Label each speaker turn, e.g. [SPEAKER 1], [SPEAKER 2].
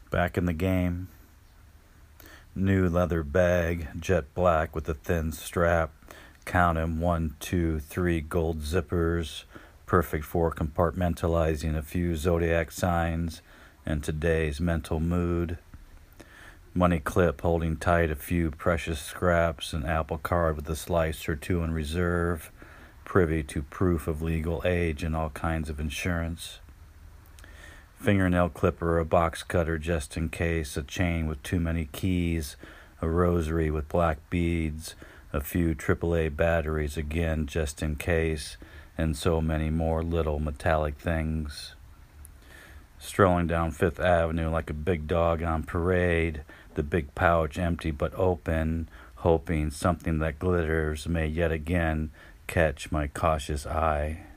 [SPEAKER 1] Back in the game. New leather bag, jet black with a thin strap. Count 'em, 1, 2, 3 gold zippers. Perfect for compartmentalizing a few zodiac signs in today's mental mood. Money clip holding tight a few precious scraps. An Apple Card with a slice or two in reserve. Privy to proof of legal age and all kinds of insurance. Fingernail clipper, a box cutter just in case, a chain with too many keys, a rosary with black beads, a few AAA batteries again just in case, and so many more little metallic things. Strolling down Fifth Avenue like a big dog on parade, the big pouch empty but open, hoping something that glitters may yet again catch my cautious eye.